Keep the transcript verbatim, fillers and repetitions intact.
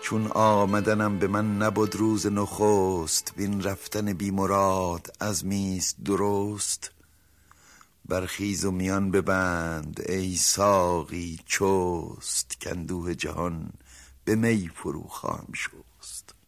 چون آمدنم به من نبود روز نخست، وین رفتن بی مراد عزمیست درست. برخیز و میان ببند ای ساقی چست، کاندوه جهان به می فرو خواهم شست.